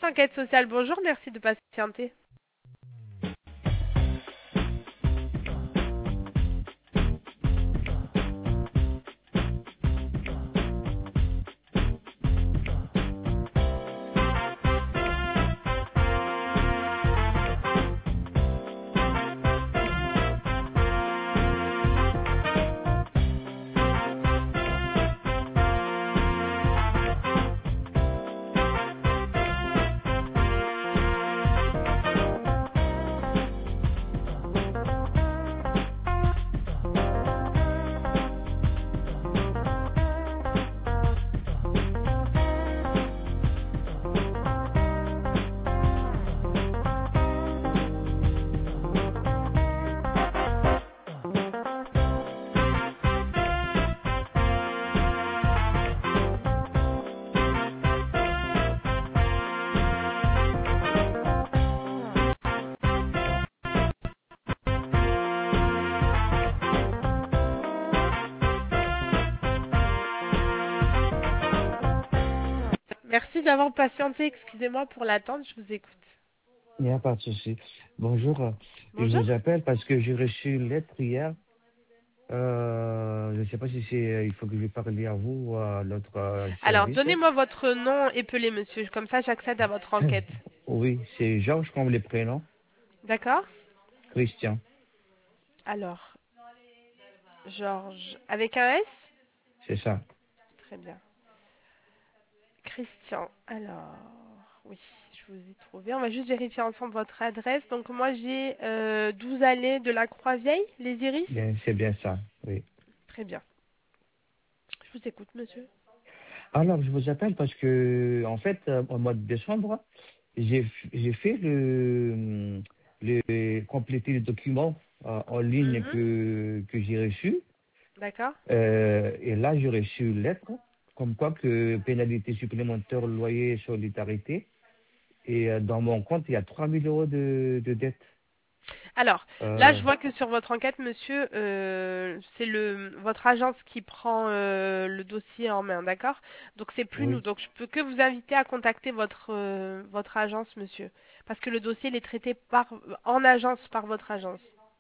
enquête sociale, bonjour, merci de patienter. Merci d'avoir patienté, excusez-moi pour l'attente, je vous écoute. Il n'y a pas de souci. Bonjour. Je Bonjour. vous appelle parce que j'ai reçu une lettre hier. Je ne sais pas si c'est, il faut que je parle à vous ou à l'autre Alors, service. donnez-moi votre nom épelé, monsieur, comme ça j'accède à votre enquête. Oui, c'est Georges comme les prénoms. D'accord? Christian, Alors, Georges, avec un S? c'est ça. Très bien. Christian, alors, oui, je vous ai trouvé. On va juste vérifier ensemble votre adresse. Donc, moi, j'ai 12 allées de la Croix-Vieille, les Iris. Bien, c'est bien ça. Oui. Très bien. Je vous écoute, monsieur. Alors, je vous appelle parce que, en fait, au mois de décembre, j'ai fait compléter le document en ligne Mhm. que j'ai reçu. D'accord. Et là, j'ai reçu une lettre comme quoi que pénalité supplémentaire, loyer, solidarité. Et dans mon compte, il y a 3 000 € de dette. Alors, là, Euh, je vois que sur votre enquête, monsieur, c'est votre agence qui prend le dossier en main, d'accord? Donc, c'est plus nous. oui. Donc, je peux que vous inviter à contacter votre agence, monsieur, parce que le dossier il est traité en agence par votre agence.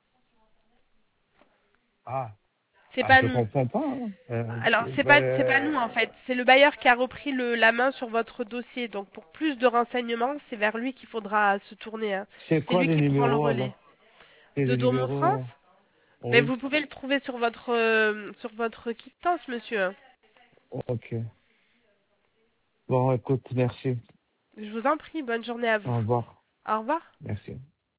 Ah, C'est ah, pas je nous. comprends pas, hein. Alors, c'est pas nous en fait. C'est le bailleur qui a repris la main sur votre dossier. Donc, pour plus de renseignements, c'est vers lui qu'il faudra se tourner, hein. c'est C'est quoi lui le qui prend le numéro relais. alors? C'est De le Domo France? numéro, Mais oui. vous pouvez le trouver sur votre quittance, monsieur. Ok. Bon, écoute, merci. Je vous en prie, bonne journée à vous. Au revoir. Au revoir. Merci.